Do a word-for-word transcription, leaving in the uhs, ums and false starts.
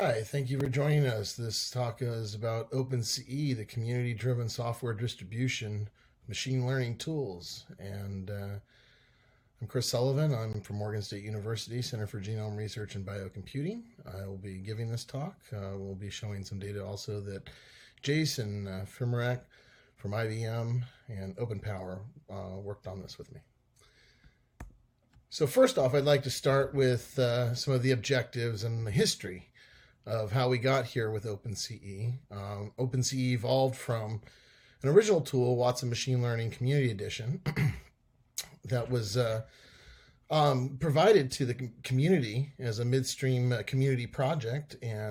Hi, thank you for joining us. This talk is about OpenCE, the community-driven software distribution machine learning tools. And uh, I'm Chris Sullivan. I'm from Morgan State University, Center for Genome Research and Biocomputing. I will be giving this talk. Uh, we'll be showing some data also that Jason uh, Fimerak from I B M and OpenPower uh, worked on this with me. So first off, I'd like to start with uh, some of the objectives and the history of how we got here with OpenCE. Um, OpenCE evolved from an original tool, Watson Machine Learning Community Edition, that was uh, um, provided to the community as a midstream uh, community project, and